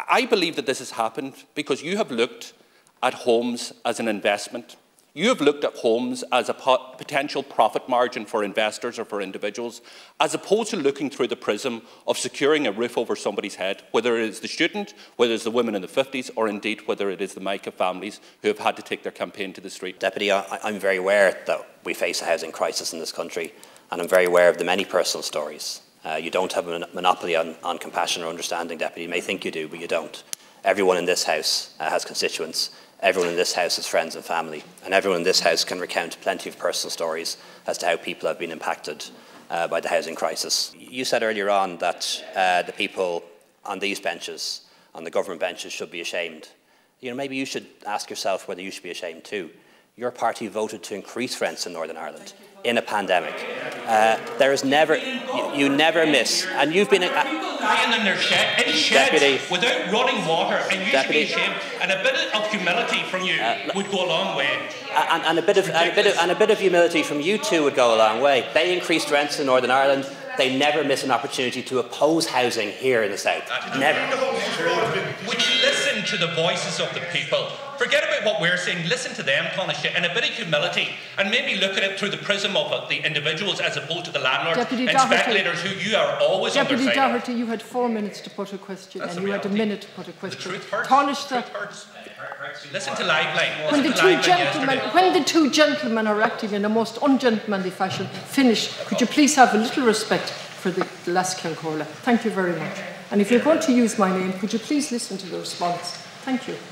I believe that this has happened because you have looked at homes as an investment. You have looked at homes as a potential profit margin for investors or for individuals, as opposed to looking through the prism of securing a roof over somebody's head, whether it is the student, whether it's the women in the 50s, or indeed whether it is the Micah families who have had to take their campaign to the street. Deputy, I'm very aware that we face a housing crisis in this country, and I'm very aware of the many personal stories. You don't have a monopoly on compassion or understanding, Deputy. You may think you do, but you don't. Everyone in this House has constituents. Everyone in this House has friends and family, and everyone in this House can recount plenty of personal stories as to how people have been impacted by the housing crisis. You said earlier on that the people on these benches, on the government benches, should be ashamed. Maybe you should ask yourself whether you should be ashamed too. Your party voted to increase rents in Northern Ireland in a pandemic. There is never, you never miss, and you've been lying in their sheds Deputy, without running water, and you Deputy, should be ashamed. And a bit of humility from you would go a long way. And a bit of humility from you too would go a long way. They increased rents in Northern Ireland. They never miss an opportunity to oppose housing here in the South. Never. Would you listen to the voices of the people? Forget about what we're saying. Listen to them, Taoiseach, and a bit of humility, and maybe look at it through the prism of the individuals as opposed to the landlords Deputy and Doherty, speculators who you are always under Deputy fire. Doherty, you had 4 minutes to put a question, and you had a minute to put a question. The truth hurts. Taoiseach, Listen to Liveline. when the two gentlemen are acting in a most ungentlemanly fashion, finish. Could you please have a little respect for the last Kiancorla? Thank you very much. And if you're going to use my name, could you please listen to the response? Thank you.